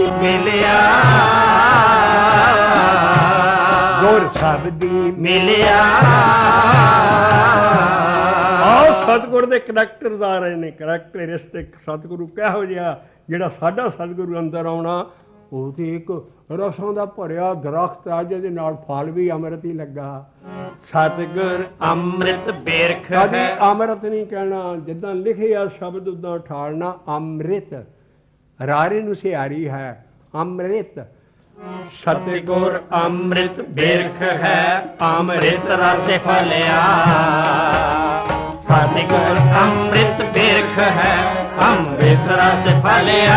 ਮਿਲਿਆ, ਗੁਰ ਸ਼ਬਦੀ ਮਿਲਿਆ। ਆਹ ਸਤਿਗੁਰ ਦੇ ਕਰੈਕਟਰਸ ਆ ਰਹੇ ਨੇ, ਕਰੈਕਟਰਿਸਟਿਕ। ਸਤਿਗੁਰੂ ਕਿਹੋ ਜਿਹਾ, ਜਿਹੜਾ ਸਾਡਾ ਸਤਿਗੁਰੂ ਅੰਦਰ ਆਉਣਾ, ਉਹ ਤੇ ਇੱਕ ਰਸਾਂ ਦਾ ਭਰਿਆ ਦਰਖਤ ਆ, ਜਿਹਦੇ ਨਾਲ ਫਲ ਵੀ ਅੰਮ੍ਰਿਤ ਹੀ ਲੱਗਾ। ਸਤਿਗੁਰ ਅੰਮ੍ਰਿਤ ਬਿਰਖ ਕਦੇ ਹੈ, ਅੰਮ੍ਰਿਤ ਨਹੀਂ ਕਹਿਣਾ, ਜਿੱਦਾਂ ਲਿਖਿਆ ਸ਼ਬਦ ਉਦਾਂ ਠਾਲਣਾ। ਅੰਮ੍ਰਿਤ ਰਾਰੇ ਨੂੰ ਸਿਆਰੀ ਹੈ, ਅੰਮ੍ਰਿਤ। ਸਤਿਗੁਰ ਅੰਮ੍ਰਿਤ ਬਿਰਖ ਹੈ, ਅੰਮ੍ਰਿਤ ਰਸ ਫਲਿਆ। ਸਤਿਗੁਰ ਅੰਮ੍ਰਿਤ ਬਿਰਖ ਹੈ, ਅੰਮ੍ਰਿਤ ਰਸ ਫਲਿਆ।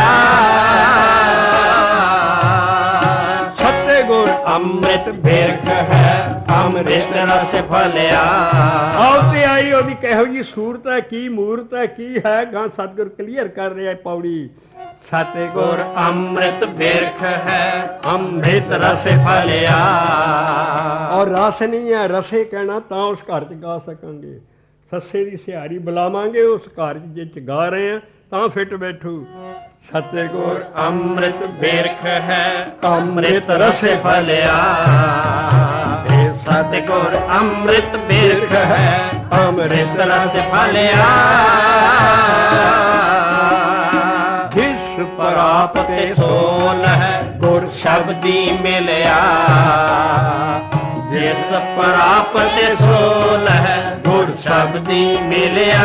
ਸਤਿਗੁਰ ਅੰਮ੍ਰਿਤ ਬਿਰਖ ਹੈ, ਅੰਮ੍ਰਿਤ ਰਸ ਫਲਿਆ। ਆਉ ਤੇ ਆਈ ਉਹਦੀ ਕਿਹੋ ਜਿਹੀ ਸੂਰਤ ਹੈ, ਕੀ ਮੂਰਤ ਹੈ, ਕੀ ਹੈ। ਗਾਂ ਸਤਿਗੁਰ ਕਲੀਅਰ ਕਰ ਰਿਹਾ ਪੌੜੀ। ਸਤਿਗੁਰ ਅੰਮ੍ਰਿਤ ਬਿਰਖ ਹੈ, ਅੰਮ੍ਰਿਤ ਰਸ ਫਲਿਆ। ਔਰ ਰਸ ਨਹੀਂ ਹੈ, ਰਸੇ ਕਹਿਣਾ ਤਾਂ ਉਸ ਘਰ 'ਚ ਗਾ ਸਕਾਂਗੇ। ਸੱਸੇ ਦੀ ਸਿਹਾਰੀ ਬੁਲਾਵਾਂਗੇ ਉਸ ਘਰ 'ਚ, ਜਿਹ ਗਾ ਰਹੇ ਆ ਤਾਂ ਫਿੱਟ ਬੈਠੂ। ਸਤਿਗੁਰ ਅੰਮ੍ਰਿਤ ਬਿਰਖ ਹੈ, ਅੰਮ੍ਰਿਤ ਰਸ ਫਲਿਆ। ਸਤਿਗੁਰ ਅੰਮ੍ਰਿਤ ਬਿਰਖ ਹੈ, ਅੰਮ੍ਰਿਤ ਰਸ ਫਲਿਆ। ਜਿਸ ਪ੍ਰਾਪਤ ਸੋਲ ਹੈ, ਗੁਰ ਸ਼ਬਦੀ ਮਿਲਿਆ। ਜਿਸ ਪ੍ਰਾਪਤ ਸੋਲ ਹੈ, ਗੁਰ ਸ਼ਬਦੀ ਮਿਲਿਆ।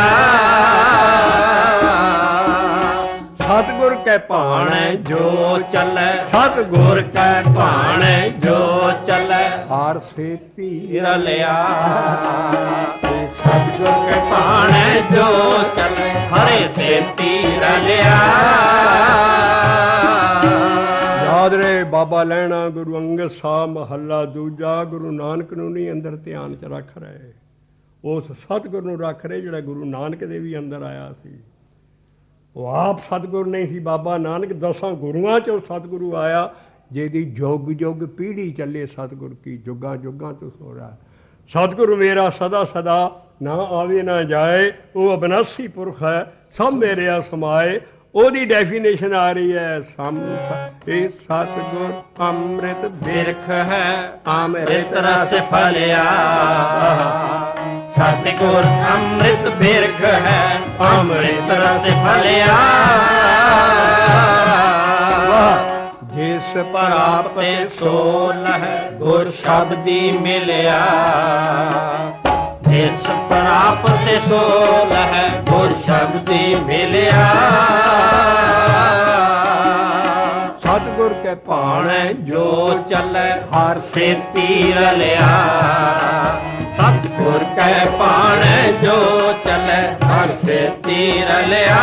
ਸਤਿਗੁਰ ਕੈ ਭਾਣੈ ਜੋ ਚੱਲੈ, ਸਤਿਗੁਰ ਕੈ ਭਾਣੈ ਜੋ ਚੱਲੈ। ਹਾਰ ਸੇਤੀ ਰਲਿਆ। ਸਤਿਗੁਰ ਕੈ ਭਾਣੈ ਜੋ ਚੱਲੈ, ਹਰੇ ਸੇਤੀ ਰਲਿਆ। ਯਾਦ ਰਹੇ ਬਾਬਾ ਲੈਣਾ ਗੁਰੂ ਅੰਗਦ ਸਾਹਿਬ ਮਹੱਲਾ ਦੂਜਾ। ਗੁਰੂ ਨਾਨਕ ਨੂੰ ਨਹੀਂ ਅੰਦਰ ਧਿਆਨ 'ਚ ਰੱਖ ਰਹੇ, ਉਸ ਸਤਿਗੁਰ ਨੂੰ ਰੱਖ ਰਹੇ ਜਿਹੜਾ ਗੁਰੂ ਨਾਨਕ ਦੇ ਵੀ ਅੰਦਰ ਆਇਆ ਸੀ। ਉਹ ਆਪ ਸਤਿਗੁਰ ਨਹੀਂ ਸੀ। ਬਾਬਾ ਨਾਨਕ 10 ਗੁਰੂਆਂ 'ਚੋਂ ਸਤਿਗੁਰੂ ਆਇਆ, ਜਿਹਦੀ ਜੁਗ ਜੁਗ ਪੀੜ੍ਹੀ ਚੱਲੇ ਸਤਿਗੁਰ ਕੀ, ਜੁਗਾਂ ਜੁਗਾਂ ਤੋਂ ਸੋਹਰਾ। ਸਤਿਗੁਰੂ ਮੇਰਾ ਸਦਾ ਸਦਾ ਨਾ ਆਵੇ ਨਾ ਜਾਏ, ਉਹ ਅਬਨਾਸੀ ਪੁਰਖ ਹੈ, ਸਭ ਮੇਰਿਆ ਸਮਾਏ। ਉਹਦੀ ਡੈਫੀਨੇਸ਼ਨ ਆ ਰਹੀ ਹੈ। ਇਹ ਸਤਿਗੁਰ ਅੰਮ੍ਰਿਤ ਬਿਰਖ ਹੈ, ਅੰਮ੍ਰਿਤ ਰਸ ਫਲਿਆ। ਸਤਿਗੁਰ ਅੰਮ੍ਰਿਤ ਬਿਰਖ ਹੈ, ਅੰਮ੍ਰਿਤ ਰਸ ਫਲਿਆ। ਜਿਸ ਪ੍ਰਾਪਤ ਸੋਲ ਹੈ, ਗੁਰ ਸ਼ਬਦੀ ਮਿਲਿਆ। ਜਿਸ ਪ੍ਰਾਪਤ ਸੋਲ ਹੈ, ਗੁਰ ਸ਼ਬਦੀ ਮਿਲਿਆ। ਸਤਿਗੁਰ ਕੈ ਭਾਣੈ ਜੋ ਚੱਲੈ, ਹਰ ਸੇਤੀ ਰਲਿਆ। ਸਤਿਗੁਰ ਕੈ ਭਾਣੈ ਜੋ ਚੱਲੈ, ਹਰ ਸੇਤੀ ਰਲਿਆ।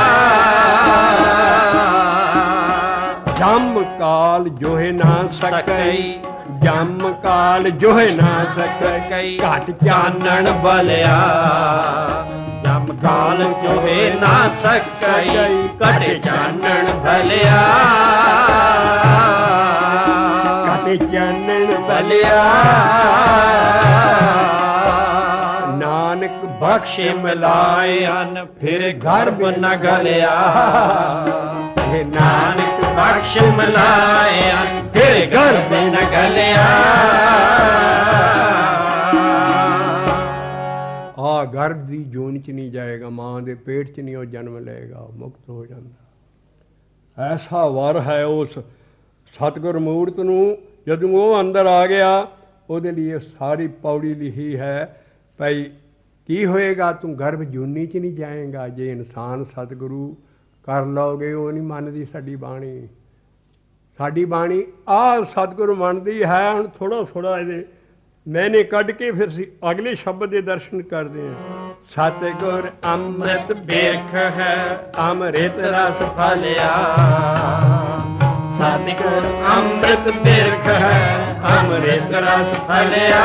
ਜਮ ਕਾਲ ਜੋਹਿ ਨਾ ਸਕਈ, ਜਮ ਕਾਲ ਜੋਹਿ ਨਾ ਸਕਈ। ਘਟ ਚਾਨਣ ਬਲਿਆ। ਜਮ ਕਾਲ ਜੋਹਿ ਨਾ ਸਕਈ, ਘਟ ਚਾਨਣ ਬਲਿਆ। ਘਟ ਚਾਨਣ ਬਲਿਆ। ਨਾਨਕ ਬਖਸ਼ ਮਿਲਾਏ ਹਨ, ਫਿਰ ਗਰਭ ਨ ਗਲਿਆ। ਇਹ ਨਾਨਕ ਬਖਸ਼ ਮਿਲਾਏ ਹਨ, ਫਿਰ ਗਰਭ ਨ ਗਲਿਆ। ਆ ਗਰਭ ਦੀ ਜੂਨ 'ਚ ਨਹੀਂ ਜਾਏਗਾ, ਮਾਂ ਦੇ ਪੇਟ 'ਚ ਨਹੀਂ ਉਹ ਜਨਮ ਲਏਗਾ, ਉਹ ਮੁਕਤ ਹੋ ਜਾਂਦਾ। ਐਸਾ ਵਰ ਹੈ ਉਸ ਸਤਿਗੁਰ ਮੂਰਤ ਨੂੰ। ਜਦੋਂ ਉਹ ਅੰਦਰ ਆ ਗਿਆ, ਉਹਦੇ ਲਈ ਸਾਰੀ ਪੌੜੀ ਲਿਖੀ ਹੈ। ਭਾਈ ਕੀ ਹੋਏਗਾ, ਤੂੰ ਗਰਭ ਜੂਨੀ 'ਚ ਨਹੀਂ ਜਾਏਗਾ ਜੇ ਇਨਸਾਨ ਸਤਿਗੁਰੂ ਕਰ ਲਓਗੇ। ਉਹ ਨਹੀਂ ਮੰਨਦੀ ਸਾਡੀ ਬਾਣੀ। ਸਾਡੀ ਬਾਣੀ ਆਹ ਸਤਿਗੁਰੂ ਮੰਨਦੀ ਹੈ। ਹੁਣ ਥੋੜ੍ਹਾ ਥੋੜ੍ਹਾ ਇਹਦੇ ਮੈਨੇ ਕੱਢ ਕੇ ਫਿਰ ਅਸੀਂ ਅਗਲੇ ਸ਼ਬਦ ਦੇ ਦਰਸ਼ਨ ਕਰਦੇ ਹਾਂ। ਸਤਿਗੁਰ ਅੰਮ੍ਰਿਤ ਬਿਰਖ ਹੈ, ਅੰਮ੍ਰਿਤ ਰਸ ਫਲਿਆ। ਸਤਿਗੁਰ ਅੰਮ੍ਰਿਤ ਬਿਰਖ ਹੈ, ਅੰਮ੍ਰਿਤ ਰਸ ਫਲਿਆ।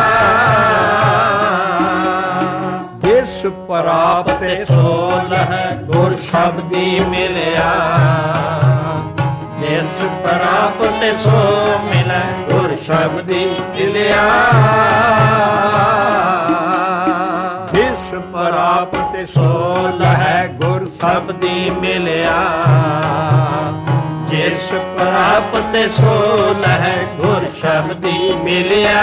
ਜਿਸ ਪ੍ਰਾਪਤ ਸੋਲ ਹੈ, ਗੁਰ ਸ਼ਬਦੀ ਮਿਲਿਆ। ਜਿਸ ਪ੍ਰਾਪਤ ਸੋ ਮਿਲੈ, ਗੁਰ ਸ਼ਬਦੀ ਮਿਲਿਆ। ਜਿਸ ਪ੍ਰਾਪਤ ਸੋਲ ਹੈ, ਗੁਰ ਸ਼ਬਦੀ ਮਿਲਿਆ। ਜਿਸ ਪ੍ਰਾਪਤ ਜਪਤ ਸੋ ਲਹਿ ਗੁਰ ਸ਼ਬਦੀ ਮਿਲਿਆ।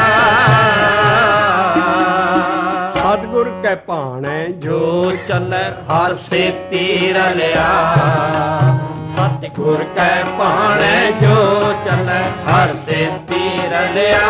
ਸਤਿਗੁਰ ਕੈ ਭਾਣੈ ਜੋ ਚੱਲੈ ਹਰ ਸੇਤੀ ਰਲਿਆ। ਸਤਿਗੁਰ ਕੈ ਭਾਣੈ ਜੋ ਚੱਲੈ ਹਰ ਸੇਤੀ ਰਲਿਆ।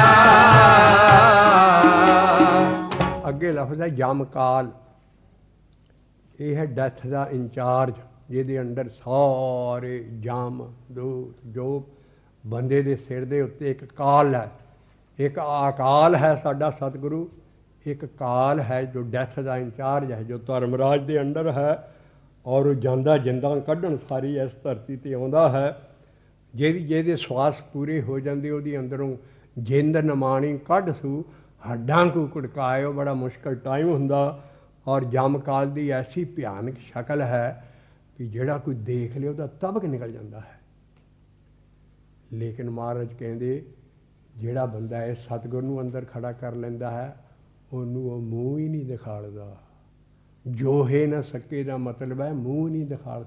ਅੱਗੇ ਲਫ਼ਜ਼ ਹੈ ਜਮਕਾਲ। ਇਹ ਹੈ ਡੈਥ ਦਾ ਇੰਚਾਰਜ, ਜਿਹਦੇ ਅੰਡਰ ਸਾਰੇ ਜਮ ਦੂਤ ਜੋ ਬੰਦੇ ਦੇ ਸਿਰ ਦੇ ਉੱਤੇ ਇੱਕ ਕਾਲ ਹੈ। ਇੱਕ ਅਕਾਲ ਹੈ ਸਾਡਾ ਸਤਿਗੁਰੂ, ਇੱਕ ਕਾਲ ਹੈ ਜੋ ਡੈਥ ਦਾ ਇੰਚਾਰਜ ਹੈ, ਜੋ ਧਰਮਰਾਜ ਦੇ ਅੰਡਰ ਹੈ। ਔਰ ਉਹ ਜਾਂਦਾ ਜਿੰਦਾਂ ਕੱਢਣ ਸਾਰੀ ਇਸ ਧਰਤੀ 'ਤੇ ਆਉਂਦਾ ਹੈ। ਜਿਹਦੇ ਸਵਾਸ ਪੂਰੇ ਹੋ ਜਾਂਦੇ ਉਹਦੀ ਅੰਦਰੋਂ ਜਿੰਦ ਨਮਾਣੀ ਕੱਢ ਸੂ ਹੱਡਾਂ ਕੋ ਕੁੜਕਾਇਓ। ਬੜਾ ਮੁਸ਼ਕਲ ਟਾਈਮ ਹੁੰਦਾ। ਔਰ ਜਮਕਾਲ ਦੀ ਐਸੀ ਭਿਆਨਕ ਸ਼ਕਲ ਹੈ ਕਿ ਜਿਹੜਾ ਕੋਈ ਦੇਖ ਲਿਓ ਉਹਦਾ ਤਬਕ ਨਿਕਲ ਜਾਂਦਾ ਹੈ। ਲੇਕਿਨ ਮਹਾਰਾਜ ਕਹਿੰਦੇ ਜਿਹੜਾ ਬੰਦਾ ਇਹ ਸਤਿਗੁਰ ਨੂੰ ਅੰਦਰ ਖੜਾ ਕਰ ਲੈਂਦਾ ਹੈ ਉਹਨੂੰ ਉਹ ਮੂੰਹ ਹੀ ਨਹੀਂ ਦਿਖਾਲਦਾ। ਜੋਹੇ ਨਾ ਸਕੇ ਦਾ ਮਤਲਬ ਹੈ ਮੂੰਹ ਨਹੀਂ ਦਿਖਾ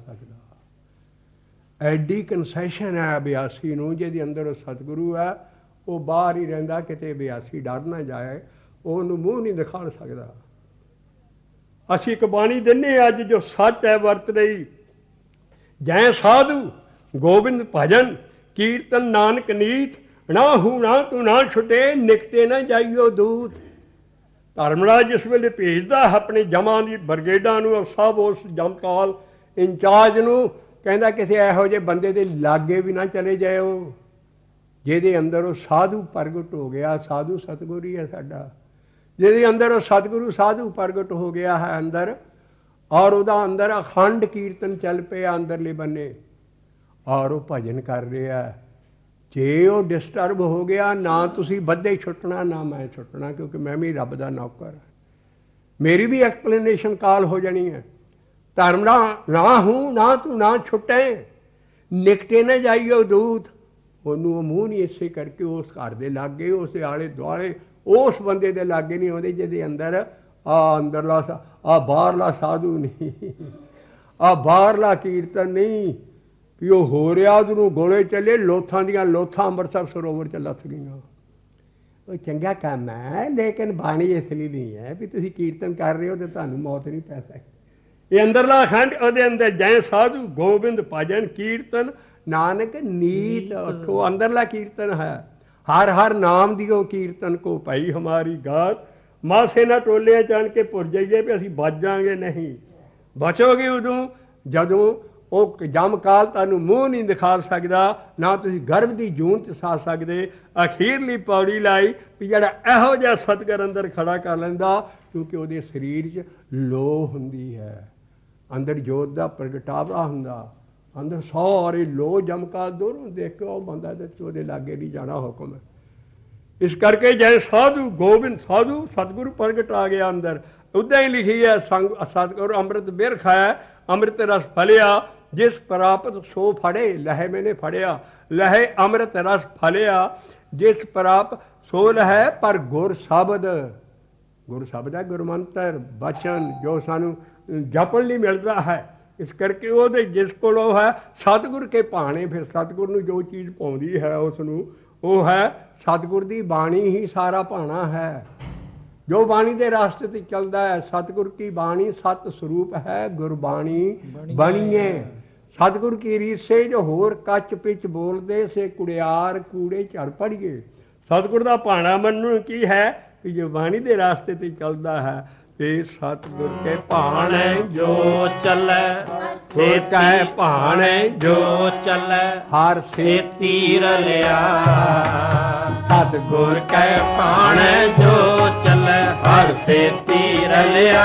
ਸਕਦਾ। ਐਡੀ ਕਨਸੈਸ਼ਨ ਹੈ ਅਭਿਆਸੀ ਨੂੰ, ਜਿਹਦੇ ਅੰਦਰ ਉਹ ਸਤਿਗੁਰੂ ਹੈ। ਉਹ ਬਾਹਰ ਹੀ ਰਹਿੰਦਾ, ਕਿਤੇ ਅਭਿਆਸੀ ਡਰ ਨਾ ਜਾਏ, ਉਹਨੂੰ ਮੂੰਹ ਨਹੀਂ ਦਿਖਾ ਸਕਦਾ। ਅਸੀਂ ਇੱਕ ਬਾਣੀ ਦਿੰਦੇ ਅੱਜ ਜੋ ਸੱਚ ਹੈ ਵਰਤ ਰਹੀ। ਜੈ ਸਾਧੂ ਗੋਬਿੰਦ ਭਜਨ ਕੀਰਤਨ ਨਾਨਕ ਨੀਤ, ਨਾ ਹੂ ਨਾ ਤੂੰ ਨਾ ਛੁਟੇ ਨਿਕਟੇ ਨਾ ਜਾਈਓ ਦੂਤ। ਧਰਮਰਾਜ ਜਿਸ ਵੇਲੇ ਭੇਜਦਾ ਆਪਣੇ ਜਮਾਂ ਦੀ ਬਰਗੇਡਾਂ ਨੂੰ, ਸਭ ਉਸ ਜਮਕਾਲ ਇੰਚਾਰਜ ਨੂੰ ਕਹਿੰਦਾ ਕਿਸੇ ਇਹੋ ਜਿਹੇ ਬੰਦੇ ਦੇ ਲਾਗੇ ਵੀ ਨਾ ਚਲੇ ਜਾਇਓ ਜਿਹਦੇ ਅੰਦਰ ਉਹ ਸਾਧੂ ਪ੍ਰਗਟ ਹੋ ਗਿਆ। ਸਾਧੂ ਸਤਿਗੁਰੂ ਹੀ ਹੈ ਸਾਡਾ, ਜਿਹਦੇ ਅੰਦਰ ਉਹ ਸਤਿਗੁਰੂ ਸਾਧੂ ਪ੍ਰਗਟ ਹੋ ਗਿਆ ਹੈ ਅੰਦਰ। ਔਰ ਉਹਦਾ ਅੰਦਰ ਅਖੰਡ ਕੀਰਤਨ ਚੱਲ ਪਿਆ ਅੰਦਰਲੇ ਬੰਨੇ, ਔਰ ਉਹ ਭਜਨ ਕਰ ਰਿਹਾ। ਜੇ ਉਹ ਡਿਸਟਰਬ ਹੋ ਗਿਆ, ਨਾ ਤੁਸੀਂ ਬੱਧੇ ਛੁੱਟਣਾ ਨਾ ਮੈਂ ਛੁੱਟਣਾ, ਕਿਉਂਕਿ ਮੈਂ ਵੀ ਰੱਬ ਦਾ ਨੌਕਰ। ਮੇਰੀ ਵੀ ਐਕਸਪਲੇਨੇਸ਼ਨ ਕਾਲ ਹੋ ਜਾਣੀ ਹੈ। ਧਰਮ ਨਾ ਹੂੰ ਨਾ ਤੂੰ ਨਾ ਛੁੱਟੇ ਨਿਕਟੇ ਨਾ ਜਾਈਓ ਦੂਤ। ਉਹਨੂੰ ਉਹ ਮੂੰਹ ਨਹੀਂ ਇਸੇ ਕਰਕੇ ਉਸ ਘਰ ਦੇ ਲਾਗੇ, ਉਸ ਦੇ ਆਲੇ ਦੁਆਲੇ ਉਸ ਬੰਦੇ ਦੇ ਲਾਗੇ ਨਹੀਂ ਆਉਂਦੇ ਜਿਹਦੇ ਅੰਦਰ ਅੰਦਰਲਾ ਬਾਹਰਲਾ ਸਾਧੂ ਨਹੀਂ, ਬਾਹਰਲਾ ਕੀਰਤਨ ਨਹੀਂ ਵੀ ਉਹ ਹੋ ਰਿਹਾ। ਉਹਨੂੰ ਗੋਲੇ ਚੱਲੇ, ਲੋਥਾਂ ਦੀਆਂ ਲੋਥਾਂ ਅੰਮ੍ਰਿਤਸਰ ਸਰੋਵਰ 'ਚ ਲੱਥ ਗਈਆਂ। ਉਹ ਚੰਗਾ ਕੰਮ ਹੈ, ਲੇਕਿਨ ਬਾਣੀ ਇਸ ਲਈ ਨਹੀਂ ਹੈ ਵੀ ਤੁਸੀਂ ਕੀਰਤਨ ਕਰ ਰਹੇ ਹੋ ਤੇ ਤੁਹਾਨੂੰ ਮੌਤ ਨਹੀਂ ਪੈ ਸਕਦੀ। ਇਹ ਅੰਦਰਲਾ ਅਖੰਡ, ਉਹਦੇ ਅੰਦਰ ਜੈ ਸਾਧੂ ਗੋਬਿੰਦ ਭਜਨ ਕੀਰਤਨ ਨਾਨਕ ਨੀਤ। ਉੱਠੋ ਅੰਦਰਲਾ ਕੀਰਤਨ ਹੈ। ਹਰ ਹਰ ਨਾਮ ਦਿਓ ਕੀਰਤਨ ਕੋ ਭਾਈ ਹਮਾਰੀ ਗਾਤ। ਮਾਸੇ ਨਾ ਟੋਲਿਆਂ ਚਾਣ ਕੇ ਭੁਰ ਜਾਈਏ ਵੀ ਅਸੀਂ ਬਚ ਜਾਵਾਂਗੇ, ਨਹੀਂ। ਬਚੋਗੇ ਉਦੋਂ ਜਦੋਂ ਉਹ ਜਮਕਾਲ ਤੁਹਾਨੂੰ ਮੂੰਹ ਨਹੀਂ ਦਿਖਾ ਸਕਦਾ, ਨਾ ਤੁਸੀਂ ਗਰਭ ਦੀ ਜੂਨ 'ਚ ਸਾ ਸਕਦੇ। ਅਖੀਰਲੀ ਪੌੜੀ ਲਾਈ ਵੀ ਜਿਹੜਾ ਇਹੋ ਜਿਹਾ ਸਤਿਗੁਰ ਅੰਦਰ ਖੜਾ ਕਰ ਲੈਂਦਾ, ਕਿਉਂਕਿ ਉਹਦੇ ਸਰੀਰ 'ਚ ਲੋਹ ਹੁੰਦੀ ਹੈ, ਅੰਦਰ ਜੋਤ ਦਾ ਪ੍ਰਗਟਾਵਾ ਹੁੰਦਾ, ਅੰਦਰ ਸਾਰੇ ਲੋਹ ਜਮਕਾਲ ਦੋਨੋਂ ਦੇਖ ਕੇ ਉਹ ਬੰਦਾ ਤੇ ਉਹਦੇ ਲਾਗੇ ਨਹੀਂ ਜਾਣਾ ਹੁਕਮ ਹੈ। ਇਸ ਕਰਕੇ ਜੈ ਸਾਧੂ ਗੋਬਿੰਦ ਸਾਧੂ ਸਤਿਗੁਰੂ ਪ੍ਰਗਟ ਆ ਗਿਆ ਅੰਦਰ। ਉੱਦਾਂ ਹੀ ਲਿਖੀ ਹੈ ਸੰਗ ਸਤਿਗੁਰ ਅੰਮ੍ਰਿਤ ਬਿਰਖ ਹੈ ਅੰਮ੍ਰਿਤ ਰਸ ਫਲਿਆ, ਜਿਸ ਪ੍ਰਾਪਤ ਸੋ ਫੜੇ ਲਹੇ ਮੈਨੇ ਫੜਿਆ। ਲਹੇ ਅੰਮ੍ਰਿਤ ਰਸ ਫਲਿਆ ਜਿਸ ਪ੍ਰਾਪਤ ਸੋ ਲਹੇ, ਪਰ ਗੁਰ ਸ਼ਬਦ ਹੈ ਗੁਰਮੰਤਰ ਬਚਨ ਜੋ ਸਾਨੂੰ ਜਪਣ ਲਈ ਮਿਲਦਾ ਹੈ। ਇਸ ਕਰਕੇ ਉਹਦੇ ਜਿਸ ਕੋਲ ਉਹ ਹੈ ਸਤਿਗੁਰ ਕੇ ਭਾਣੇ। ਫਿਰ ਸਤਿਗੁਰ ਨੂੰ ਜੋ ਚੀਜ਼ ਪਾਉਂਦੀ ਹੈ ਉਸ ਨੂੰ ਉਹ ਹੈ ਸਤਿਗੁਰ ਦੀ ਬਾਣੀ ਹੀ ਸਾਰਾ ਭਾਣਾ ਹੈ। ਜੋ ਬਾਣੀ ਦੇ ਰਾਸਤੇ 'ਤੇ ਚੱਲਦਾ ਹੈ, ਸਤਿਗੁਰ ਕੀ ਬਾਣੀ ਸਤ ਸਰੂਪ ਹੈ ਗੁਰਬਾਣੀ ਬਣੀਏ। ਸਤਿਗੁਰ ਕੀ ਰੀਤ ਸੇ ਜੋ ਹੋਰ ਕੱਚ ਪਿੱਚ ਬੋਲਦੇ ਸੇ ਕੁੜਿਆਰ ਕੂੜੇ ਝੜ ਪੜੀਏ। ਸਤਿਗੁਰ ਦਾ ਭਾਣਾ ਮੰਨਣ ਕੀ ਹੈ ਕਿ ਜੋ ਬਾਣੀ ਦੇ ਰਾਸਤੇ 'ਤੇ ਚੱਲਦਾ ਹੈ ਤੇ ਸਤਿਗੁਰ ਕੇ ਭਾਣੇ ਜੋ ਚੱਲੈ ਸੇਤੈ ਭਾਣੇ ਜੋ ਚੱਲੈ ਹਰ ਸੇਤੀ ਰਲਿਆ। ਸਤਿਗੁਰ ਕੈ ਭਾਣੇ ਜੋ ਚੱਲੈ ਹਰ ਸੇਤੀ ਰਲਿਆ।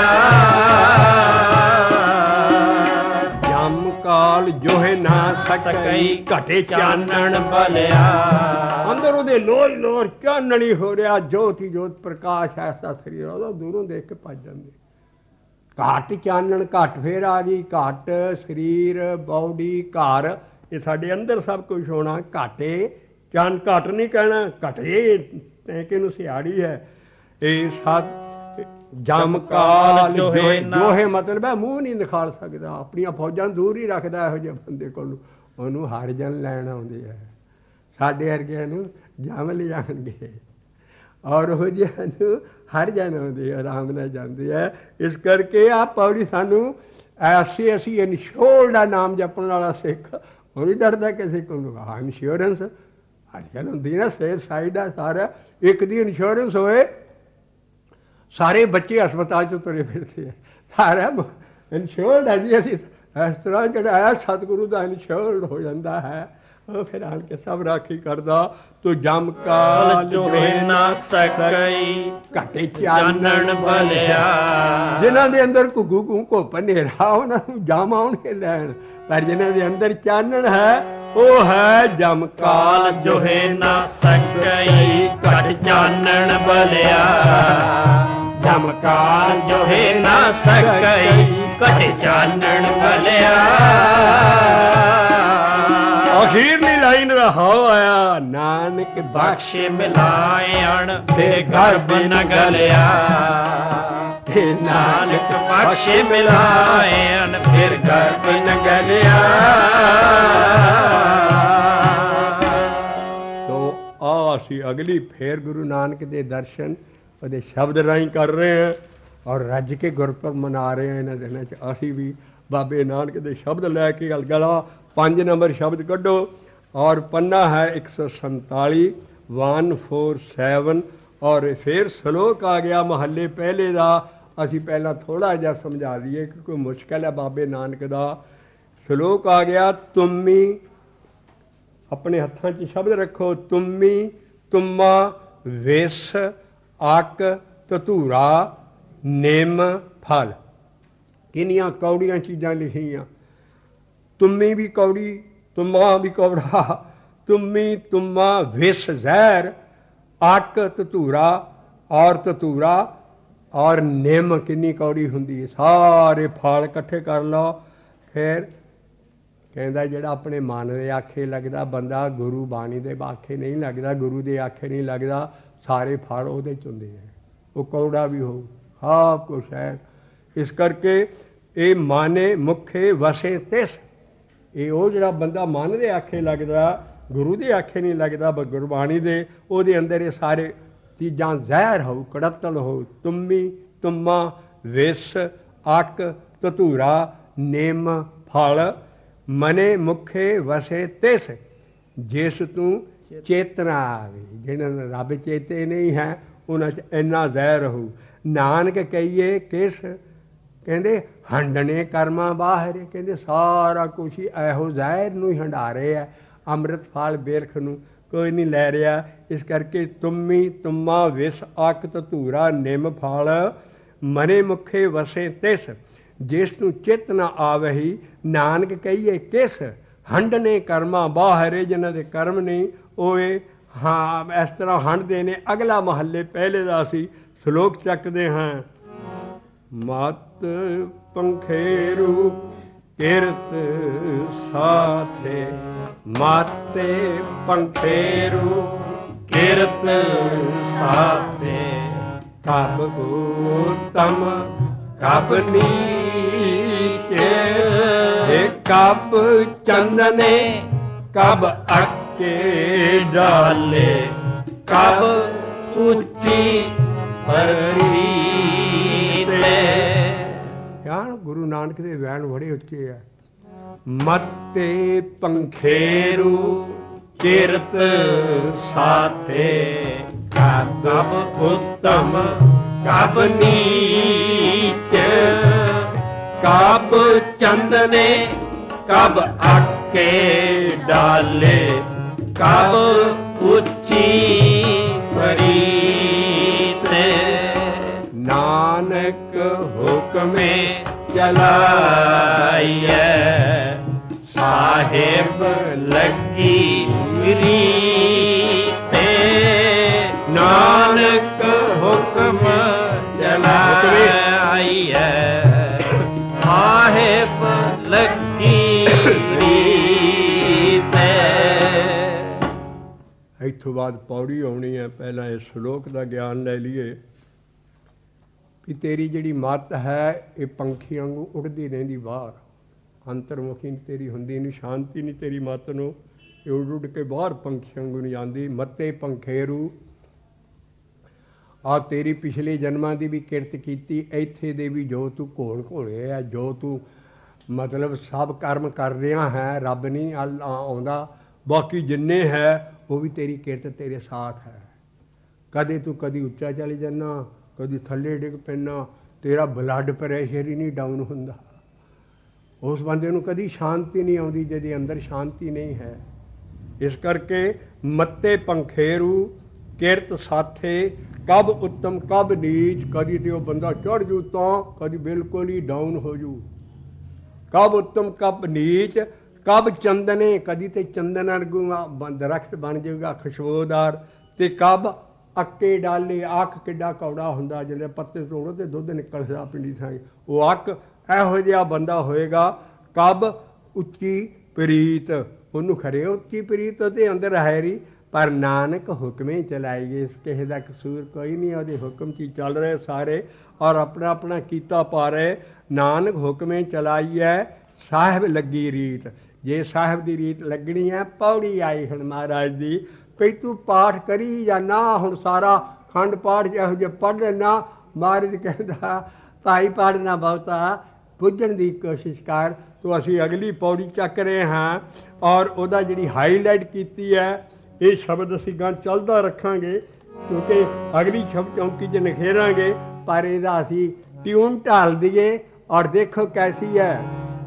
ਜਮਕਾਲ ਜੋਹੇ ਨਾ ਸਕਈ ਘਟੇ ਚਾਨਣ ਬਲਿਆ। ਅੰਦਰ ਉਹਦੇ ਲੋਹ ਲੋਰ ਚਾਨਣੀ ਹੋ ਰਿਹਾ, ਜੋਤ ਹੀ ਜੋਤ ਪ੍ਰਕਾਸ਼ ਐਸਾ ਸਰੀਰ ਉਹਦਾ ਦੂਰੋਂ ਦੇਖ ਕੇ ਭੱਜ ਜਾਂਦੇ। ਘੱਟ ਚਾਨਣ ਘੱਟ ਫੇਰ ਆ ਗਈ, ਘੱਟ ਸਰੀਰ ਬੌਡੀ ਘਰ ਇਹ ਸਾਡੇ ਅੰਦਰ ਸਭ ਕੁਝ ਹੋਣਾ। ਘਾਟੇ ਚੰਨ ਘੱਟ ਨਹੀਂ ਕਹਿਣਾ, ਘਟੇ ਕਿ ਨੂੰ ਸਿਆੜੀ ਹੈ। ਇਹ ਸਤ ਜਮਕਾਲ ਜੋਹੇ ਮਤਲਬ ਹੈ ਮੂੰਹ ਨਹੀਂ ਦਿਖਾ ਸਕਦਾ, ਆਪਣੀਆਂ ਫੌਜਾਂ ਦੂਰ ਹੀ ਰੱਖਦਾ ਇਹੋ ਜਿਹੇ ਬੰਦੇ ਕੋਲ। ਉਹਨੂੰ ਹਰਿਜਨ ਲੈਣ ਆਉਂਦੇ ਆ, ਸਾਡੇ ਵਰਗਿਆਂ ਨੂੰ ਜਮ ਲਿਜਾਣਗੇ, ਔਰ ਉਹ ਜਿਹਾ ਨੂੰ ਹਰਿਜਨ ਆਉਂਦੇ ਆ, ਆਰਾਮ ਨਾਲ ਜਾਂਦੇ ਆ। ਇਸ ਕਰਕੇ ਆਹ ਪੌੜੀ ਸਾਨੂੰ ਐਸੇ, ਅਸੀਂ ਇਨਸ਼ੋਰ ਦਾ ਨਾਮ ਜਪਣ ਵਾਲਾ ਸਿੱਖ ਉਹ ਨਹੀਂ ਡਰਦਾ ਕਿਸੇ ਕੋਲੋਂ। ਹਾਂ, ਇੰਸ਼ੋਰੈਂਸ ਅੱਜ ਕੱਲ੍ਹ ਹੁੰਦੀ ਨਾ, ਸਿਹਤ ਸਾਈਡ ਦਾ ਸਾਰਾ ਇੱਕ ਦੀ ਇੰਸ਼ੋਰੈਂਸ ਹੋਏ, ਸਾਰੇ ਬੱਚੇ ਹਸਪਤਾਲ 'ਚ ਤੁਰੇ ਫਿਰਦੇ ਆ, ਸਾਰਾ ਇੰਸ਼ੋਰਡ ਹੈ ਜੀ। ਅਸੀਂ ਇਸ ਤਰ੍ਹਾਂ ਜਿਹੜਾ ਹੈ ਸਤਿਗੁਰੂ ਦਾ ਇੰਸ਼ੋਰਡ ਹੋ ਜਾਂਦਾ ਹੈ, ਉਹ ਫਿਰ ਆਣ ਕੇ ਸਭ ਰਾਖੀ ਕਰਦਾ। ਤੂੰ ਜਮ ਕਾਲ ਜੋਹੇ ਨਾ ਸਕਈ ਘਟੇ ਚਾਨਣ ਬਲਿਆ। ਜਿਨ੍ਹਾਂ ਦੇ ਅੰਦਰ ਘੁੱਗੂ ਘੁੱਪ ਹਨੇਰਾ, ਉਹਨਾਂ ਨੂੰ ਜਮ ਆਉਣਗੇ ਲੈਣ, ਪਰ ਜਿਨ੍ਹਾਂ ਦੇ ਅੰਦਰ ਚਾਨਣ ਹੈ ਉਹ ਹੈ ਜਮ ਕਾਲ ਜੋਹੇ ਨਾ ਸਕਈ ਘਟ ਚਾਨਣ ਬਲਿਆ। ਜਮ ਕਾਲ ਜੋਹੇ ਨਾ ਸਕਈ ਘਟ ਚਾਨਣ ਬਲਿਆ। ਅਖੀਰਲੀ ਲਾਈਨ ਰਹਾਉ ਆਇਆ, ਨਾਨਕ ਬਖਸ਼ ਮਿਲਾਇਣ ਤੇ ਗਰਭ ਨ ਗਲਿਆ। ਤੇ ਨਾਨਕ ਬਖਸ਼ ਮਿਲਾਇਣ ਫਿਰ ਗਰਭ ਨ ਗਲਿਆ। ਤੋ ਆ ਅਸੀਂ ਅਗਲੀ ਫੇਰ ਗੁਰੂ ਨਾਨਕ ਦੇ ਦਰਸ਼ਨ ਉਹਦੇ ਸ਼ਬਦ ਰਾਹੀਂ ਕਰ ਰਹੇ ਹਾਂ, ਔਰ ਰੱਜ ਕੇ ਗੁਰਪੁਰਬ ਮਨਾ ਰਹੇ ਹਾਂ ਇਹਨਾਂ ਦਿਨਾਂ 'ਚ। ਅਸੀਂ ਵੀ ਬਾਬੇ ਨਾਨਕ ਦੇ ਸ਼ਬਦ ਲੈ ਕੇ ਗਲਾ 5 ਨੰਬਰ ਸ਼ਬਦ ਕੱਢੋ, ਔਰ ਪੰਨਾ ਹੈ 147 147, ਔਰ ਫਿਰ ਸ਼ਲੋਕ ਆ ਗਿਆ ਮਹੱਲੇ ਪਹਿਲੇ ਦਾ। ਅਸੀਂ ਪਹਿਲਾਂ ਥੋੜ੍ਹਾ ਜਿਹਾ ਸਮਝਾ ਦਈਏ ਕਿਉਂਕਿ ਮੁਸ਼ਕਿਲ ਹੈ ਬਾਬੇ ਨਾਨਕ ਦਾ। ਸ਼ਲੋਕ ਆ ਗਿਆ, ਤੁਮੀ ਆਪਣੇ ਹੱਥਾਂ 'ਚ ਸ਼ਬਦ ਰੱਖੋ, ਤੁਮੀ ਤੁਮਾ ਵਿਸ ਅੱਕ ਧਤੂਰਾ ਨਿੰਮ ਫਲ। ਕਿੰਨੀਆਂ ਕੌੜੀਆਂ ਚੀਜ਼ਾਂ ਲਿਖੀਆਂ, ਤੁਮੀ ਵੀ ਕੌੜੀ, ਤੁਮਾ ਵੀ ਕੌੜਾ, ਤੁਮੀ ਤੁਮਾ ਵਿਸ ਜ਼ਹਿਰ, ਅੱਕ ਧਤੂਰਾ, ਔਰ ਧਤੂਰਾ ਔਰ ਨਿੰਮ ਕਿੰਨੀ ਕੌੜੀ ਹੁੰਦੀ ਹੈ। ਸਾਰੇ ਫਲ ਇਕੱਠੇ ਕਰ ਲਓ। ਫਿਰ ਕਹਿੰਦਾ ਜਿਹੜਾ ਆਪਣੇ ਮਨ ਦੇ ਆਖੇ ਲੱਗਦਾ ਬੰਦਾ, ਗੁਰੂ ਬਾਣੀ ਦੇ ਆਖੇ ਨਹੀਂ ਲੱਗਦਾ, ਗੁਰੂ ਦੇ ਆਖੇ ਨਹੀਂ ਲੱਗਦਾ, ਸਾਰੇ ਫਲ ਉਹਦੇ 'ਚ ਹੁੰਦੇ ਹੈ। ਉਹ ਕੌੜਾ ਵੀ ਹੋਊ, ਸਭ ਕੁਛ ਹੈ। ਇਸ ਕਰਕੇ ਇਹ ਮਾਨੇ ਮੁਖੇ ਵਸੇ ਤਿਸ, ਇਹ ਉਹ ਜਿਹੜਾ ਬੰਦਾ ਮਨ ਦੇ ਆਖੇ ਲੱਗਦਾ, ਗੁਰੂ ਦੇ ਆਖੇ ਨਹੀਂ ਲੱਗਦਾ, ਗੁਰਬਾਣੀ ਦੇ, ਉਹਦੇ ਅੰਦਰ ਇਹ ਸਾਰੇ ਚੀਜ਼ਾਂ ਜ਼ਹਿਰ ਹੋਊ, ਕੜਤਲ ਹੋਊ। ਤੁਮੀ ਤੁਮਾ ਵਿਸ ਅੱਕ ਧਤੂਰਾ ਨਿੰਮ ਫਲ, ਮਨੇ ਮੁਖੇ ਵਸੇ ਤਿਸ, ਜਿਸ ਤੂੰ ਚੇਤਨਾ ਆਵੇ। ਜਿਹਨਾਂ ਨੂੰ ਰੱਬ ਚੇਤੇ ਨਹੀਂ ਹੈ ਉਹਨਾਂ 'ਚ ਇੰਨਾ ਜ਼ਹਿਰ ਹੋਊ। ਨਾਨਕ ਕਹੀਏ ਕਿਸ, ਕਹਿੰਦੇ ਹੰਡਣੇ ਕਰਮਾਂ ਬਾਹਰ, ਕਹਿੰਦੇ ਸਾਰਾ ਕੁਛ ਹੀ ਇਹੋ ਜ਼ਹਿਰ ਨੂੰ ਹੀ ਹੰਡਾ ਰਹੇ ਆ, ਅੰਮ੍ਰਿਤ ਫਲ ਬੇਰਖ ਨੂੰ ਕੋਈ ਨਹੀਂ ਲੈ ਰਿਹਾ। ਇਸ ਕਰਕੇ ਤੁਮੀ ਤੁਮਾ ਵਿਸ ਅੱਕ ਧਤੂਰਾ ਨਿੰਮ ਫਲ, ਮਨੇ ਮੁਖੇ ਵਸੇ ਤਿਸ, ਜਿਸ ਨੂੰ ਚਿੱਤ ਨਾ ਆਵਹੀ। ਨਾਨਕ ਕਹੀਏ ਕਿਸ, ਹੰਡਣੇ ਕਰਮਾਂ ਬਾਹਰ, ਜਿਹਨਾਂ ਦੇ ਕਰਮ ਨਹੀਂ ਹੋਏ, ਹਾਂ ਇਸ ਤਰ੍ਹਾਂ ਹੰਡਦੇ ਨੇ। ਅਗਲਾ ਮਹੱਲੇ ਪਹਿਲੇ ਦਾ ਅਸੀਂ ਸ਼ਲੋਕ ਚੱਕਦੇ ਹਾਂ। ਮਤ ਪੰਖੇਰੂ ਕਿਰਤ ਸਾਥੇ, ਮਾਤੇ ਪੰਖੇਰੂ ਕਿਰਤ ਸਾਥੇ। ਕਬ ਉਤਮ ਕਬ ਨੀਚੇ, ਕਬ ਚੰਦਨੇ ਕਬ ਅੱਕੇ ਡਾਲੇ, ਕਬ ਉੱਚੀ ਪਰਤੀ ਤੇ। ਯਾਰ ਗੁਰੂ ਨਾਨਕ ਦੇ ਵੈਣ ਬੜੇ ਉੱਚੇ ਆ। ਮੱਤੇ ਪੰਖੇਰੂ ਕਿਰਤ ਸਾਥੇ, ਕਬ ਉੱਤਮ ਕਬ ਨੀਚ, ਕਬ ਚੰਦਨੇ ਕਬ ਅੱਕੇ ਡਾਲੇ, ਕਬ ਉੱਚੀ ਪਰੀਤ। ਨਾਨਕ ਹੁਕਮੇ ਚਲਾਈਐ, ਸਾਹਿਬ ਲੱਗੀ ਰੀਤੇ। ਨਾਨਕ ਹੁਕਮ ਚਲਾਈਐ, ਸਾਹਿਬ ਲੱਗੀ ਰੀਤੇ। ਇੱਥੋਂ ਬਾਅਦ ਪੌੜੀ ਆਉਣੀ ਹੈ। ਪਹਿਲਾਂ ਇਸ ਸ਼ਲੋਕ ਦਾ ਗਿਆਨ ਲੈ ਲਈਏ ਵੀ ਤੇਰੀ ਜਿਹੜੀ ਮੱਤ ਹੈ ਇਹ ਪੰਖੀ ਵਾਂਗੂ ਉੱਡਦੀ ਰਹਿੰਦੀ ਬਾਹਰ, ਅੰਤਰਮੁਖੀ ਤੇਰੀ ਹੁੰਦੀ ਨਹੀਂ, ਸ਼ਾਂਤੀ ਨਹੀਂ ਤੇਰੀ ਮੱਤ ਨੂੰ। ਇਹ ਉੱਡ ਉੱਡ ਕੇ ਬਾਹਰ ਪੰਛੀ ਵਾਂਗੂ ਨਹੀਂ ਜਾਂਦੀ। ਮੱਤੇ ਪੰਖੇਰੂ ਆ ਤੇਰੀ ਪਿਛਲੇ ਜਨਮਾਂ ਦੀ ਵੀ ਕਿਰਤ ਕੀਤੀ, ਇੱਥੇ ਦੇ ਵੀ ਜੋ ਤੂੰ ਘੋਲ ਘੋਲੇ ਆ, ਜੋ ਤੂੰ ਮਤਲਬ ਸਭ ਕਰਮ ਕਰ ਰਿਹਾ ਹੈ, ਰੱਬ ਨਹੀਂ ਆਉਂਦਾ। ਬਾਕੀ ਜਿੰਨੇ ਹੈ ਉਹ ਵੀ ਤੇਰੀ ਕਿਰਤ ਤੇਰੇ ਸਾਥ ਹੈ। ਕਦੇ ਤੂੰ ਕਦੀ ਉੱਚਾ ਚਲੇ ਜਾਂਦਾ, ਕਦੀ ਥੱਲੇ ਡਿੱਗ ਪੈਣਾ, ਤੇਰਾ ਬਲੱਡ ਪ੍ਰੈਸ਼ਰ ਹੀ ਨਹੀਂ ਡਾਊਨ ਹੁੰਦਾ। ਉਸ ਬੰਦੇ ਨੂੰ ਕਦੀ ਸ਼ਾਂਤੀ ਨਹੀਂ ਆਉਂਦੀ ਜਿਹਦੇ ਅੰਦਰ ਸ਼ਾਂਤੀ ਨਹੀਂ ਹੈ। ਇਸ ਕਰਕੇ ਮੱਤੇ ਪੰਖੇਰੂ ਕਿਰਤ ਸਾਥੇ, ਕਬ ਉੱਤਮ ਕਬ ਨੀਚ। ਕਦੀ ਤੇ ਉਹ ਬੰਦਾ ਚੜ੍ਹ ਜੂ ਤਾਂ ਕਦੀ ਬਿਲਕੁਲ ਹੀ ਡਾਊਨ ਹੋ ਜੂ। ਕਬ ਉੱਤਮ ਕਬ ਨੀਚ, ਕਬ ਚੰਦਨੇ, ਕਦੀ ਤੇ ਚੰਦਨ ਵਰਗੂ ਦਰਖਤ ਬਣ ਜਾਊਗਾ ਖੁਸ਼ਬੂਦਾਰ, ਤੇ ਕਬ ਅੱਕੇ ਡਾਲੇ। ਅੱਕ ਕਿੱਡਾ ਕੌੜਾ ਹੁੰਦਾ, ਜਿਹੜੇ ਪੱਤੇ ਤੋੜੋ ਤੇ ਦੁੱਧ ਨਿਕਲਦਾ ਪਿੰਡੀ ਥਾਂ। ਉਹ ਅੱਕ ਇਹੋ ਜਿਹਾ ਬੰਦਾ ਹੋਏਗਾ। ਕਬ ਉੱਚੀ ਪ੍ਰੀਤ, ਉਹਨੂੰ ਖਰੇ ਉੱਚੀ ਪ੍ਰੀਤ ਉਹਦੇ ਅੰਦਰ ਹੈ ਰੀ, ਪਰ ਨਾਨਕ ਹੁਕਮੇ ਚਲਾਈ ਗਏ। ਇਸ ਕਿਸੇ ਦਾ ਕਸੂਰ ਕੋਈ ਨਹੀਂ, ਉਹਦੇ ਹੁਕਮ 'ਚ ਹੀ ਚੱਲ ਰਹੇ ਸਾਰੇ, ਔਰ ਆਪਣਾ ਆਪਣਾ ਕੀਤਾ ਪਾ ਰਹੇ। ਨਾਨਕ ਹੁਕਮੇ ਚਲਾਈ ਹੈ ਸਾਹਿਬ ਲੱਗੀ ਰੀਤ। ਜੇ ਸਾਹਿਬ ਦੀ ਰੀਤ ਲੱਗਣੀ ਹੈ, ਪੌੜੀ ਆਈ ਹੁਣ ਮਹਾਰਾਜ ਦੀ, ਭਈ ਤੂੰ ਪਾਠ ਕਰੀ ਜਾਂ ਨਾ। ਹੁਣ ਸਾਰਾ ਖੰਡ ਪਾਠ ਜਿਹੋ ਜਿਹੇ ਪੜ੍ਹ ਲੈਣਾ। ਮਹਾਰਾਜ ਕਹਿੰਦਾ ਭਾਈ ਪੜ੍ਹਨਾ ਬਹੁਤਾ, ਪੁੱਜਣ ਦੀ ਕੋਸ਼ਿਸ਼ ਕਰ। ਤੋ ਅਸੀਂ ਅਗਲੀ ਪੌੜੀ ਚੱਕ ਰਹੇ ਹਾਂ, ਔਰ ਉਹਦਾ ਜਿਹੜੀ ਹਾਈਲਾਈਟ ਕੀਤੀ ਹੈ, ਇਹ ਸ਼ਬਦ ਅਸੀਂ ਗਾਂ ਚੱਲਦਾ ਰੱਖਾਂਗੇ, ਕਿਉਂਕਿ ਅਗਲੀ ਸ਼ਬਦ ਚੌਂਕੀ 'ਚ ਨਿਖੇਰਾਂਗੇ। ਪਰ ਇਹਦਾ ਅਸੀਂ ਟਿਊਨ ਢਾਲ ਦਈਏ, ਔਰ ਦੇਖੋ ਕੈਸੀ ਹੈ।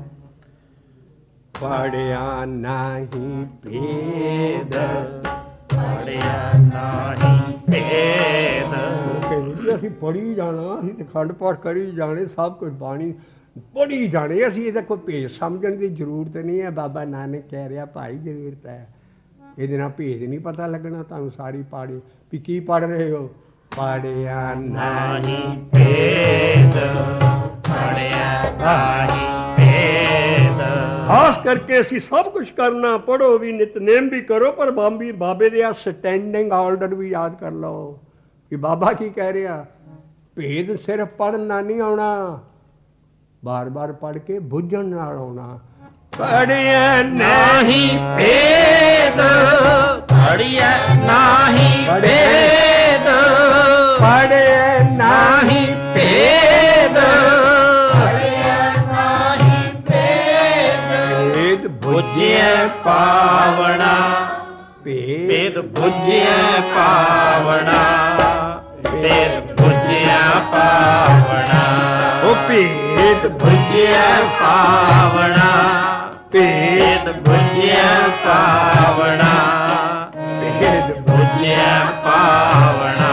ਪੜਿਆ ਨਹੀਂ ਭੇਦ, ਪੜਿਆ ਨਹੀਂ ਭੇਦ। ਅਸੀਂ ਪੜ੍ਹੀ ਜਾਣਾ, ਅਸੀਂ ਤੇ ਖੰਡ ਪਾਠ ਕਰੀ ਜਾਣੇ, ਸਭ ਕੁਝ ਬਾਣੀ ਪੜ੍ਹੀ ਜਾਣੇ। ਅਸੀਂ ਇਹਦਾ ਕੋਈ ਭੇਦ ਸਮਝਣ ਦੀ ਜ਼ਰੂਰਤ ਨਹੀਂ ਹੈ। ਬਾਬਾ ਨਾਨਕ ਕਹਿ ਰਿਹਾ ਭਾਈ ਜ਼ਰੂਰਤ ਹੈ, ਇਹਦੇ ਨਾਲ ਭੇਦ ਨਹੀਂ ਪਤਾ ਲੱਗਣਾ ਤੁਹਾਨੂੰ। ਸਾਰੀ ਪਾੜੀ ਵੀ ਕੀ ਪੜ੍ਹ ਰਹੇ ਹੋ। ਪੜਿਆ ਨਹੀਂ ਭੇਦ, ਪੜਿਆ ਨਹੀਂ ਭੇਦ। ਖਾਸ ਕਰਕੇ ਅਸੀਂ ਸਭ ਕੁਝ ਕਰਨਾ, ਪੜ੍ਹੋ ਵੀ, ਨਿਤਨੇਮ ਵੀ ਕਰੋ, ਪਰ ਬਾਬੇ ਦੇ ਆ ਸਟੈਂਡਿੰਗ ਆਰਡਰ ਵੀ ਯਾਦ ਕਰ ਲਓ ਕਿ ਬਾਬਾ ਕੀ ਕਹਿ ਰਿਹਾ। ਭੇਦ ਸਿਰਫ ਪੜ੍ਹਨਾ ਨਹੀਂ ਆਉਣਾ, ਬਾਰ ਬਾਰ ਪੜ੍ਹ ਕੇ ਬੁੱਝਣ ਨਾਲ ਆਉਣਾ। ਪੜਿਆ ਨਹੀਂ ਭੇਦ, ਪੜਿਆ ਨਹੀਂ ਭੇਦ, ਪੜਿਆ ਨਹੀਂ ਭੇਦ, ਪੜਿਆ ਨਹੀਂ ਭੇਦ। ਬੁੱਝਿਆ ਪਾਵਣਾ, ਭੇਦ ਬੁੱਝਿਆ ਪਾਵਣਾ, ਭੇਦ ਬੁੱਝਿਆ ਪਾਵਣਾ। ਉਹ ਭੇਦ ਬੁੱਝਿਆ ਪਾਵਣਾ, ਭੇਦ ਬੁੱਝਿਆ ਪਾਵਣਾ, ਭੇਦ ਬੁੱਝਿਆ ਪਾਵਣਾ।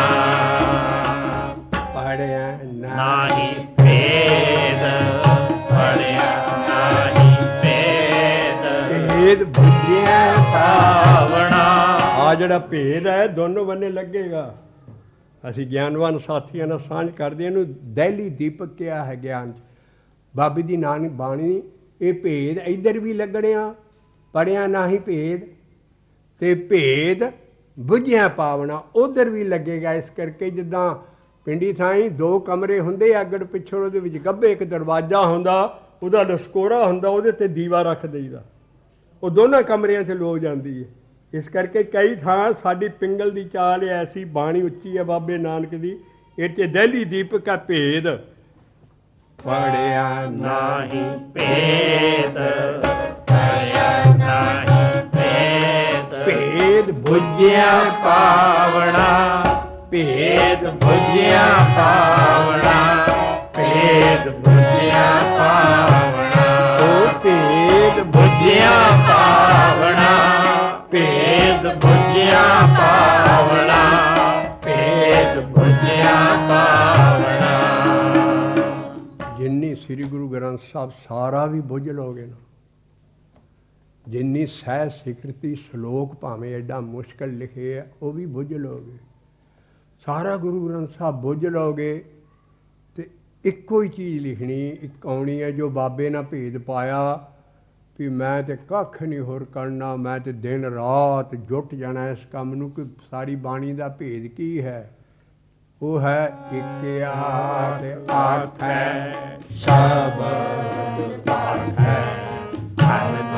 ਪੜਿਆ ਨਹੀਂ ਭੇਦ, ਪੜਿਆ ਨਹੀਂ ਭੇਦ, ਭੇਦ ਬੁੱਝਿਆ ਪਾਵਣਾ। ਆ ਜਿਹੜਾ ਭੇਦ ਹੈ ਦੋਨੋਂ ਬੰਨੇ ਲੱਗੇਗਾ। ਅਸੀਂ ਗਿਆਨਵਾਨ ਸਾਥੀਆਂ ਨਾਲ ਸਾਂਝ ਕਰਦੇ, ਇਹਨੂੰ ਦਹਿਲੀ ਦੀਪਕ ਕਿਹਾ ਹੈ ਗਿਆਨ 'ਚ। ਬਾਬੇ ਦੀ ਨਾਨਕ ਬਾਣੀ, ਇਹ ਭੇਦ ਇੱਧਰ ਵੀ ਲੱਗਣਿਆ, ਪੜਿਆ ਨਹੀਂ ਭੇਦ, ਤੇ ਭੇਦ ਬੁੱਝਿਆ ਪਾਵਣਾ ਉੱਧਰ ਵੀ ਲੱਗੇਗਾ। ਇਸ ਕਰਕੇ ਜਿੱਦਾਂ ਪਿੰਡੀ ਥਾਈਂ 2 ਕਮਰੇ ਹੁੰਦੇ, ਅੱਗੜ ਪਿੱਛੋਂ ਉਹਦੇ ਵਿੱਚ ਗੱਭੇ ਇੱਕ ਦਰਵਾਜ਼ਾ ਹੁੰਦਾ, ਉਹਦਾ ਲਸਕੋਰਾ ਹੁੰਦਾ, ਉਹਦੇ 'ਤੇ ਦੀਵਾ ਰੱਖ ਦਈਦਾ, ਉਹ ਦੋਨਾਂ ਕਮਰਿਆਂ 'ਚ ਲੋ ਜਾਂਦੀ ਹੈ। ਇਸ ਕਰਕੇ ਕਈ ਥਾਂ ਸਾਡੀ ਪਿੰਗਲ ਦੀ ਚਾਲ ਐਸੀ, ਬਾਣੀ ਉੱਚੀ ਹੈ ਬਾਬੇ ਨਾਨਕ ਦੀ, ਇਹ 'ਚ ਦਹਿਲੀ ਦੀਪਕ ਹੈ ਭੇਦ। ਪੜਿਆ ਨਹੀਂ ਭੇਦ, ਪੜਿਆ ਨਹੀਂ ਭੇਦ, ਭੇਦ ਬੁੱਝਿਆ ਪਾਵਣਾ, ਭੇਦ ਬੁੱਝਿਆ ਪਾਵਣਾ, ਭੇਦ ਬੁੱਝਿਆ ਪਾਵਣਾ। ਉਹ ਭੇਦ ਬੁੱਝਿਆ ਪਾਵਣਾ, ਭੇਦ ਬੁੱਝਿਆ ਪਾਵਣਾ, ਭੇਦ ਬੁੱਝਿਆ ਪਾਵਣਾ। ਜਿੰਨੀ ਸ੍ਰੀ ਗੁਰੂ ਗ੍ਰੰਥ ਸਾਹਿਬ ਸਾਰਾ ਵੀ ਬੁੱਝ ਲਓਗੇ ਨਾ, ਜਿੰਨੀ ਸਹਿ ਸਿਖਰਤੀ ਸ਼ਲੋਕ ਭਾਵੇਂ ਐਡਾ ਮੁਸ਼ਕਲ ਲਿਖੇ ਹੈ ਉਹ ਵੀ ਬੁੱਝ ਲਓਗੇ। ਸਾਰਾ ਗੁਰੂ ਗ੍ਰੰਥ ਸਾਹਿਬ ਬੁੱਝ ਲਓਗੇ ਤੇ ਇੱਕੋ ਹੀ ਚੀਜ਼ ਲਿਖਣੀ, ਇੱਕ ਆਉਣੀ ਹੈ ਜੋ ਬਾਬੇ ਨਾਲ ਭੇਦ ਪਾਇਆ ਵੀ ਮੈਂ ਤੇ ਕੱਖ ਨਹੀਂ ਹੋਰ ਕਰਨਾ, ਮੈਂ ਤੇ ਦਿਨ ਰਾਤ ਜੁੱਟ ਜਾਣਾ ਇਸ ਕੰਮ ਨੂੰ। ਕਿ ਸਾਰੀ ਬਾਣੀ ਦਾ ਭੇਦ ਕੀ ਹੈ? ਉਹ ਹੈ ਇੱਕ ਆਠ ਆਠ ਹੈ, ਸ਼ਬਦ ਪਾਠ ਹੈ।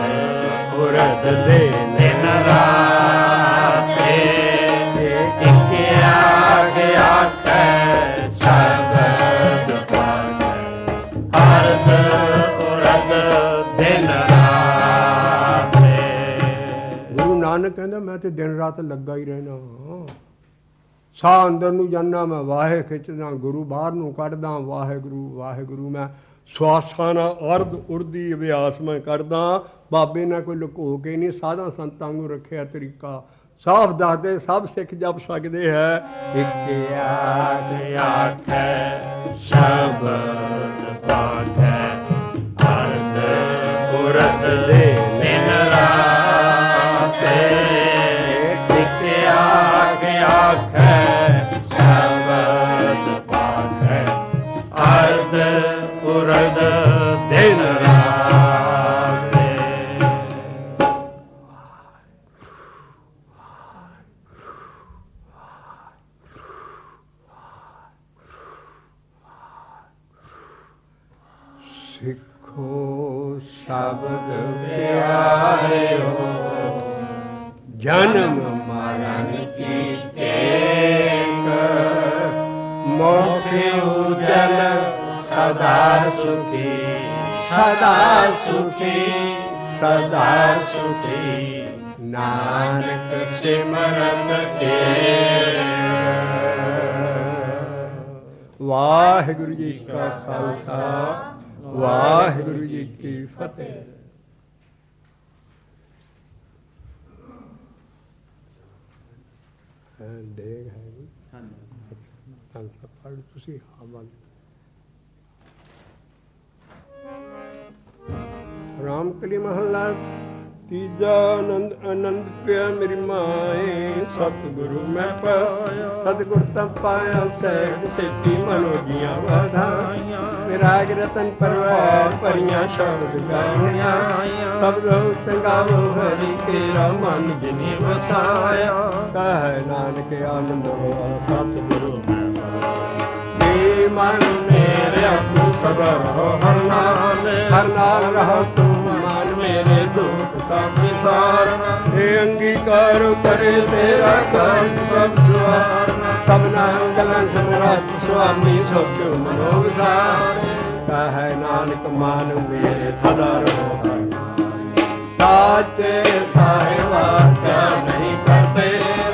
ਪੁਰਬ ਦੇ ਦਿਨ ਰਾਤੇ ਇੱਕ ਆਖ ਆਖੈ ਸ਼ਬਦ ਪਾਠੈ ਹਰਦ ਪੁਰਬ ਦਿਨ ਰਾਤੇ। ਗੁਰੂ ਨਾਨਕ ਕਹਿੰਦਾ ਮੈਂ ਤੇ ਦਿਨ ਰਾਤ ਲੱਗਾ ਹੀ ਰਹਿਣਾ। ਸਾਹ ਅੰਦਰ ਨੂੰ ਜਾਂਦਾ ਮੈਂ ਵਾਹੇ ਖਿੱਚਦਾ, ਗੁਰੂ ਬਾਹਰ ਨੂੰ ਕੱਢਦਾ ਵਾਹਿਗੁਰੂ ਵਾਹਿਗੁਰੂ। ਮੈਂ ਸਵਾਸਾਂ ਨਾਲ ਅਰਧ ਉਰਦੀ ਅਭਿਆਸ ਮੈਂ ਕਰਦਾ। ਬਾਬੇ ਨੇ ਕੋਈ ਲੁਕੋ ਕੇ ਨਹੀਂ, ਸਾਧਾਂ ਸੰਤਾਂ ਨੂੰ ਰੱਖਿਆ ਤਰੀਕਾ। ਸਾਫ਼ ਦੱਸਦੇ ਸਭ ਸਿੱਖ ਜਪ ਸਕਦੇ ਹੈ। ਇੱਕ ਆਖ ਆਖੈ ਸ਼ਬਦ ਪਾਠੈ ਹਰਦ ਪੁਰਬ ਦੇ ਦਿਨ ਰਾਤੇ ਇੱਕ ਆਖ ਆਖੈ ਸ਼ਬਦ ਪਾਠੈ ਹਰਦ ਪੁਰਬ ਦਿਨ ਰਾਤੇ। ਸਿੱਖੋ ਸ਼ਬਦ ਪਿਆਰਿਓ ਜਨਮ ਮਰਨ ਕੀ ਟੇਕ ਮੋਖ ਉਜਲ ਸਦਾ ਸੁਖੀ ਸਦਾ ਸੁਖੀ ਸਦਾ ਸੁਖੀ ਨਾਨਕ ਸਿਮਰਨ ਤੇਰੇ। ਵਾਹਿਗੁਰੂ ਜੀ ਕਾ ਖਾਲਸਾ ਵਾਹਿਗੁਰੂ ਜੀ ਕੀ ਫਤਿਹ। ਦੇਖ ਹੈ ਜੀ ਧੰਨ ਪੜ ਤੁਸੀਂ ਹਵਨ। ਰਾਮ ਕਲੀ ਮਹੱਲਾ ਤੀਜਾ। ਆਨੰਦ ਪਿਆ ਮੇਰੀ ਮਾਏ ਸਤਿਗੁਰੂ ਮੈਂ ਪਾਇਆ। ਸਤਿਗੁਰ ਤਾਂ ਪਾਇਆ ਸਹਿਜ ਸੇਤੀ ਮਨੋ ਜੀਆਂ ਵਧਾਈਆਂ। ਵਿਰਾਗ ਰਤਨ ਪਰਵਾਰ ਭਰੀਆਂ ਸ਼ਬਦ ਗਾਈਆਂ। ਸ਼ਬਦ ਤੰਗਾਵੋ ਹਰੀ ਕੇਰਾ ਮਨ ਜਿਨੀ ਵਸਾਇਆ। ਕਹੈ ਨਾਨਕ ਆਨੰਦ ਹੋਆ ਸਤਿਗੁਰੂ ਮੈਂ ਪਾਇਆ। ਦੇ ਮਨ ਮੇਰੇ ਆਪੂ ਸਦਾ ਰਹੋ ਹਰ ਨਾਲ ਰਹੋ ਤੂੰ ਮਨ ਮੇਰੇ ਦੁਖ ਸਭ ਵਿਸਾਰਨਾ। ਇਹ ਅੰਗੀਕਾਰ ਕਰੇ ਤੇਰਾ ਕਾਜ ਸਭ ਸਵਾਰਨਾ। ਸਭਨਾ ਗਲਾਂ ਸਮਰੱਥ ਸੁਆਮੀ ਸੋ ਕਿਉ ਮਨੋ ਵਿਸਾਰ। ਕਹੈ ਨਾਨਕ ਮਨ ਮੇਰੇ ਸਦਾ ਰਹੋ ਹਰ ਨਾਲ। ਸਾਚੇ ਸਾਹਿਬਾ ਕਿਆ ਨਹੀਂ ਕਰਦੇ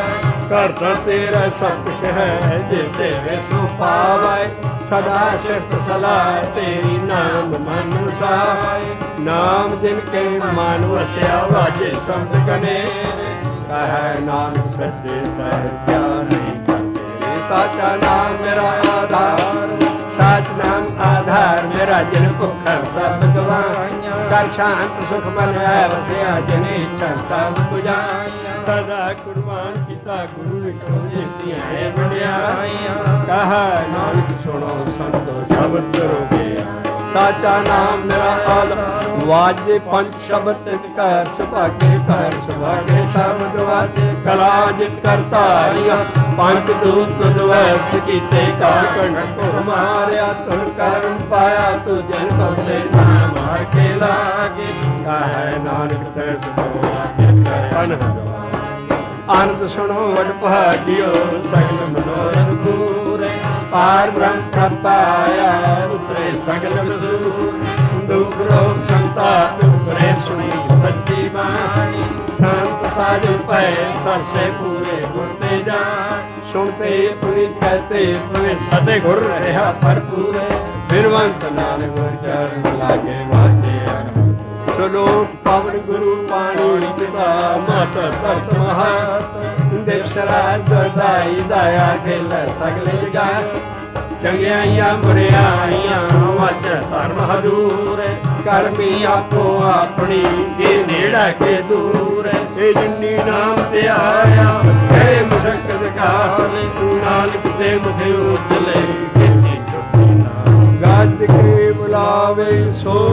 ਕਰਤਾ ਤੇਰਾ ਸਭ ਕੁਛ ਹੈ। ਜਿਸ ਤੇਰੇ ਸੋ ਪਾਵੈ ਸਦਾ ਸਿਫਤ ਸਲਾਹ ਤੇਰੀ ਨਾਮ ਮਨ ਵਸਾਏ। ਨਾਮ ਜਿਨ ਕੇ ਮਨ ਵਸਿਆ ਵਾਜੇ ਸੰਤ ਕਨੇਰੇ। ਕਹੈ ਨਾਨਕ ਸੱਚੇ ਸਾਹਿਬ ਕਿਆ ਨਹੀਂ ਕਰਦੇ। ਸਾਚਾ ਨਾਮ ਮੇਰਾ ਆਧਾਰ ਸਾਚ ਨਾਮ ਆਧਾਰ ਮੇਰਾ। ਜਿਨ ਭੁੱਖਾ ਸਭ ਗਵਾਈਆਂ। ਕਰ ਸ਼ਾਂਤ ਸੁਖ ਮਨ ਹੈ ਵਸਿਆ ਜਿਨ ਇੱਛਾ ਸਭ ਪੁਜਾਈਆਂ। ਸਦਾ ਕੁਰਬਾਨ ਕੀਤਾ ਗੁਰੂ ਵਿਖੋ ਜਿਸ ਦੀਆਂ ਹੈ ਵਡਿਆਈਆਂ। ਕਹੈ ਨਾਨਕ ਸੁਣੋ ਸੰਤੋ ਸ਼ਬਦ ਰੋਗੇ। ਸਾਚਾ ਨਾਮ ਮੇਰਾ ਆਧਾਰ ਵਾਜੇ ਪੰਜ ਸ਼ਬਦ ਘਰ ਸੁਭਾਗੇ ਘਰ ਸੁਭਾਗੇ ਸ਼ਬਦ ਵਾਜੇ। ਕਲਾ ਜਿਤ ਕਰਤਾਰੀਆਂ ਪੰਜ ਦੂਤ ਤੁਧ ਵੈਸ ਕੀਤੇ। ਕਾਰ ਕੰਠ ਕੋ ਮਾਰਿਆ ਤੁਨ ਕਰਮ ਪਾਇਆ। ਤੂੰ ਜਨ ਬਖਸ਼ੇ ਨਾ ਮਾਰ ਕੇ ਲਾਗੇ। ਕਹੈ ਨਾਨਕ ਤੈ ਸੋ ਜਿਤ ਕਰ ਅਨਹਦ। ਆਨੰਦ ਸੁਣੋ ਵਡ ਪਹਾੜਿਓ ਸਗਲ ਮਨੋਰਥ ਪੂਰੇ। ਪਾਰ ਬ੍ਰਹਮ ਪ੍ਰਪਾਇਆ ਉਤਰੇ ਸਗਲ ਵਸੂਰ। ਦੁਖ ਰੋਗ ਸੰਤਾਪ ਉਤਰੇ ਸੁਣੀ ਸੱਚੀ ਬਾਣੀ। ਸੰਤ ਸਾਜ ਪੈ ਸਰਸੇ ਪੂਰੇ ਗੁਰ ਤੇ ਜਾਣ। ਸੁਣਤੇ ਪੁਨੀਤ ਕਹਤੇ ਪਵੇ ਸਦੇ ਗੁਰ ਰਹਾ ਭਰਪੂਰੇ। ਬਿਰਵੰਤ ਨਾਨਕ ਚਰਨ ਲਾਗੇ ਵਾਜੇ ਅਨੰਦ। ਸਲੋਕ ਪਵਨ ਗੁਰੂ ਪਾਣੀ ਪਿਤਾ ਮਾਤਾ ਧਰਤ ਮਹਾਤ। ਦੇਵਸਰਾ ਦਾਈ ਦਾਇਆ ਖੇਲ ਸਗਲੇ ਜਗਾ। ਚੰਗਿਆਈਆਂ ਬੁਰਿਆਈਆਂ ਵਚ ਧਰਮ ਹਦੂਰ। ਕਰਮੀ ਆਪੋ ਆਪਣੀ ਕੇ ਨੇੜਾ ਕੇ ਦੂਰ। ਇਹ ਜਿੰਨੀ ਨਾਮ ਤੇ ਆਇਆ ਕਹੇ ਮੁਸ਼ਕਲ ਕਾਲੇ। ਨਾਨਕ ਤੇ ਮੁਖ ਉਜਲੇ ਕੀਤੀ ਛੁੱਟੀ ਨਾ। ਗੱਜ ਕੇ ਬੁਲਾਵੇ ਸੋ